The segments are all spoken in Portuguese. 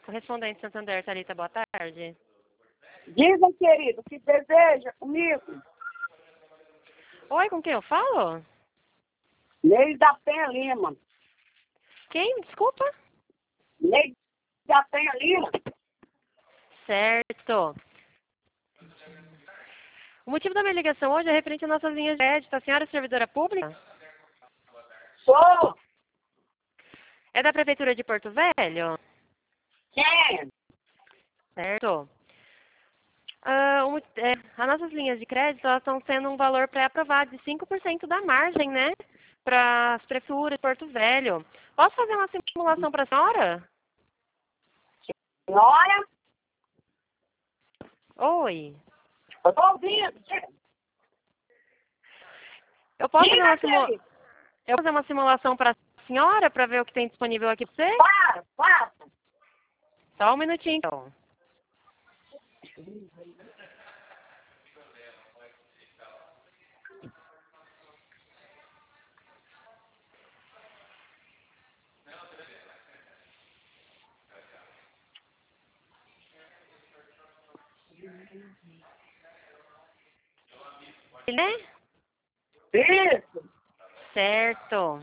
Correspondente Santander, Thalita, boa tarde. Diga, querido, o que deseja comigo? Oi, com quem eu falo? Neide da Penha Lima. Quem? Desculpa. Neide da Penha Lima. Certo. O motivo da minha ligação hoje é referente às nossas linhas de crédito. A senhora é servidora pública? Sou. É da Prefeitura de Porto Velho? Quem? Certo. As nossas linhas de crédito elas estão sendo um valor pré-aprovado de 5% da margem, né? Para as prefeituras de Porto Velho. Posso fazer uma simulação para a senhora? Senhora? Oi. Eu tô ouvindo. Eu posso fazer Diga, uma querido. simulação para a senhora para ver o que tem disponível aqui para você? Para. Só um minutinho, então. Né? Isso. Certo.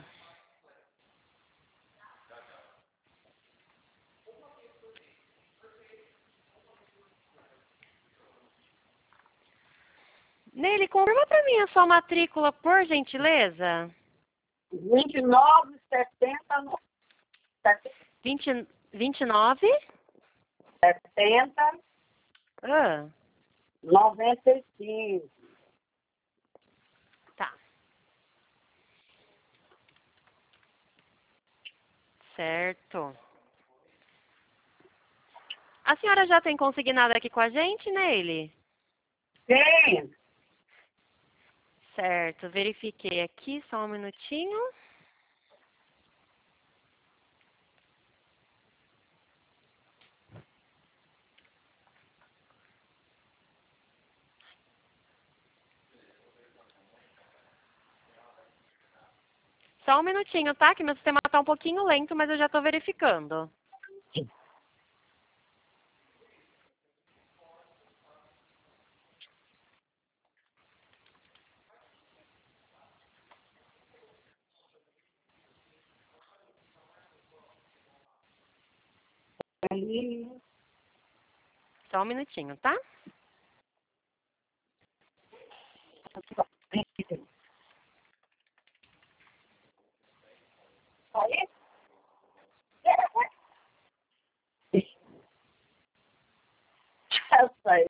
Nele, confirma para mim a sua matrícula, por gentileza. 29,70. 29? 70, Ah, 95. tá. Certo. A senhora já tem consignado aqui com a gente, Neile? Quem? Certo. Verifiquei aqui, só um minutinho. Só um minutinho, tá? Que meu sistema tá um pouquinho lento, mas eu já tô verificando. Só um minutinho, tá? Aí? Essa aí.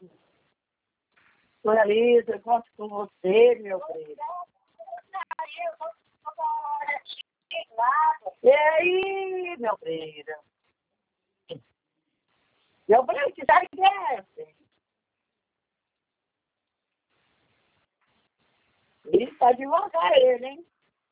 Clarisa, eu conto com você, meu bem. E aí, meu bem? Meu bem, que sabe que é essa? Ele tá devagar, ele, hein?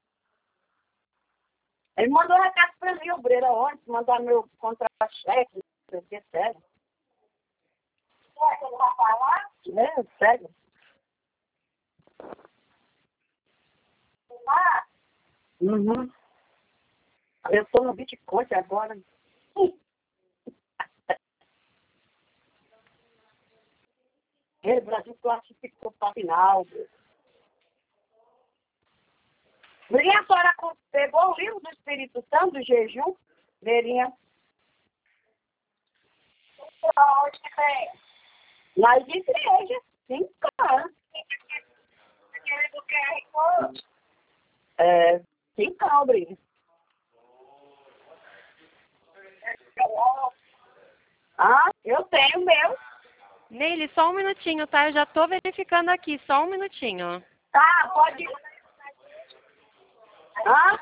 Ele mandou um recado pra mim, obreira, ontem, mandar meu contra-cheque, não sei o que, sério. Será que ele vai falar? É, sério. Uhum. Eu tô no Bitcoin agora. Ele, Brasil, classificou para final. Verinha, a senhora pegou o livro do Espírito Santo, do jejum? Verinha. Onde que tem? Nas igrejas. Tem cara. Aquele do QR Code? É, tem calbre. Ah, eu tenho meu. Neile, só um minutinho, tá? Eu já tô verificando aqui, só um minutinho. Tá, pode. Hã?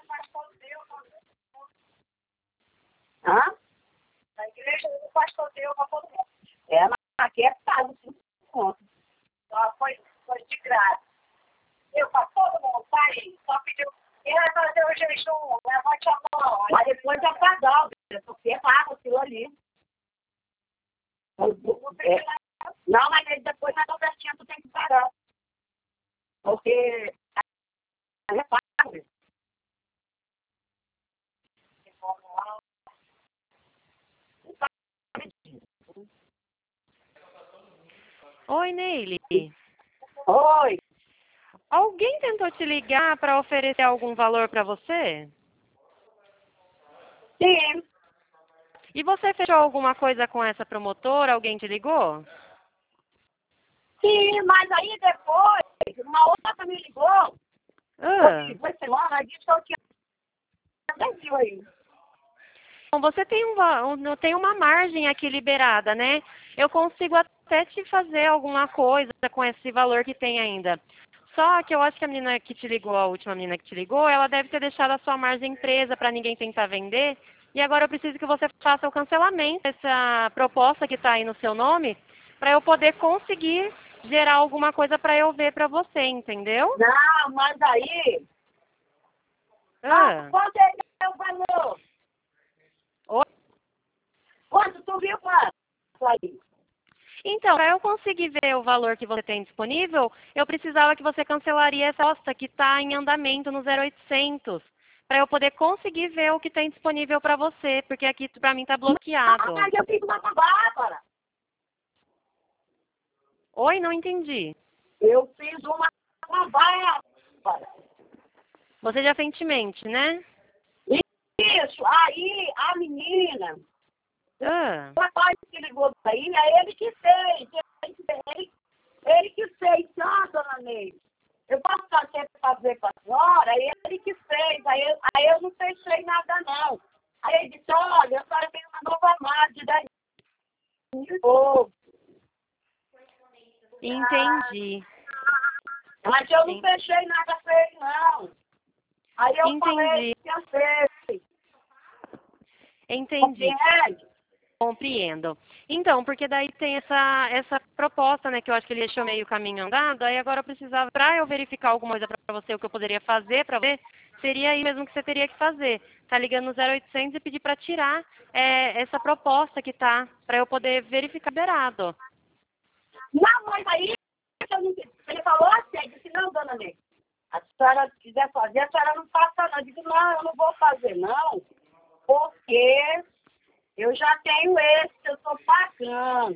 Hã? Na igreja do pastor deu para todo mundo. É, mas aqui é pago 5 contos. Foi de graça. Eu para todo mundo, tá aí. Só pediu. Ele vai fazer o jejum, levante a mão. Mas depois é pagar, porque é pago aquilo ali. É. Não, mas aí depois na conversinha tu tem que pagar. Porque é pago. Oi, Neile. Oi. Alguém tentou te ligar para oferecer algum valor para você? Sim. E você fechou alguma coisa com essa promotora? Alguém te ligou? Sim, mas aí depois, uma outra me ligou. Ah. Foi semana, disse que eu tinha 10 mil aí. Bom, você tem uma margem aqui liberada, né? Eu consigo até te fazer alguma coisa com esse valor que tem ainda. Só que eu acho que a menina que te ligou, a última menina que te ligou, ela deve ter deixado a sua margem presa para ninguém tentar vender. E agora eu preciso que você faça o cancelamento dessa proposta que está aí no seu nome, para eu poder conseguir gerar alguma coisa para eu ver para você, entendeu? Não, mas aí... Ah. Quanto é o valor? Oi? Quanto tu viu quanto aí? Então, para eu conseguir ver o valor que você tem disponível, eu precisava que você cancelaria essa proposta que está em andamento no 0800, para eu poder conseguir ver o que tem disponível para você, porque aqui para mim está bloqueado. Mas eu fiz uma com a Bárbara. Oi, não entendi. Eu fiz uma com a Bárbara. Você já recentemente, né? Isso, aí a menina, Ah, o rapaz que ligou daí, é ele que fez. Ele que fez, tá, dona Neide? Eu posso fazer com a senhora, é ele que fez. Aí eu não fechei nada, não. Aí ele disse, olha, a senhora tem uma nova margem de 10 mil. entendi. Mas eu não fechei nada com ele, não. Aí eu falei Entendi. que eu fez. Entendi. Compreende? Compreendo. Então, porque daí tem essa proposta, né, que eu acho que ele deixou meio caminho andado, aí agora eu precisava, para eu verificar alguma coisa para você, o que eu poderia fazer para você, seria aí mesmo que você teria que fazer. Tá ligando no 0800 e pedir para tirar essa proposta que tá, para eu poder verificar liberado. Não, mas aí ele falou assim, ele disse, não, dona Neide, a senhora quiser fazer, a senhora não faça não. Eu disse, não, eu não vou fazer não, porque eu já tenho esse que eu estou pagando.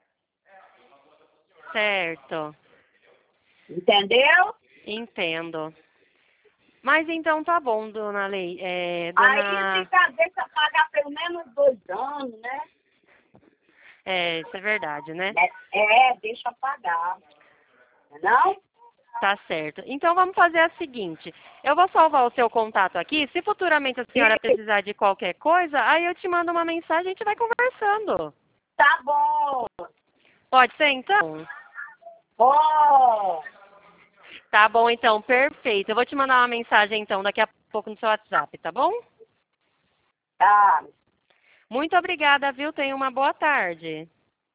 Certo. Entendeu? Entendo. Mas então tá bom, dona Lei. Aí fica, deixa pagar pelo menos 2 anos, né? Isso é verdade, né? Deixa pagar. Não? Tá certo. Então vamos fazer a seguinte. Eu vou salvar o seu contato aqui. Se futuramente a senhora precisar de qualquer coisa, aí eu te mando uma mensagem e a gente vai conversando. Tá bom. Pode ser então? Bom. Tá bom então, perfeito. Eu vou te mandar uma mensagem então daqui a pouco no seu WhatsApp, tá bom? Tá. Muito obrigada, viu? Tenha uma boa tarde.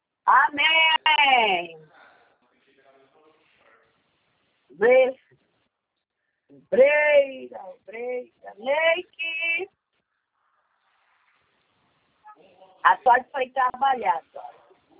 Amém. Breira, Leite. A sorte foi trabalhar, só.